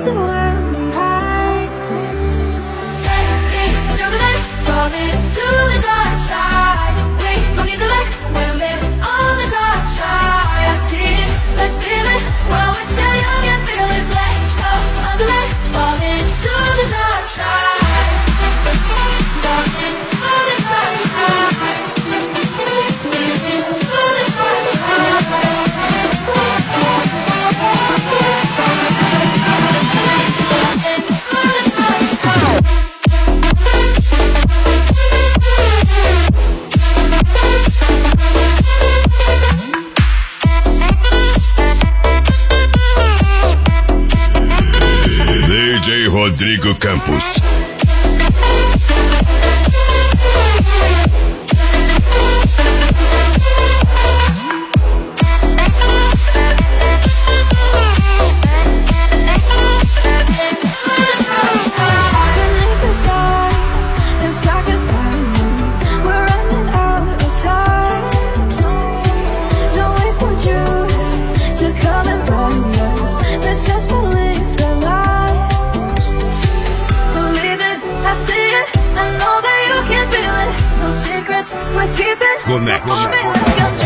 leave the world behind. Take me through the night, fall into the dark side. We don't need the light, we're living on the dark side. I see it, let's feel it, while we're still young and fearless. Let go of the light, fall into the dark side. Fall into the dark side. DJ Rodrigo Campos. We're keeping Connection.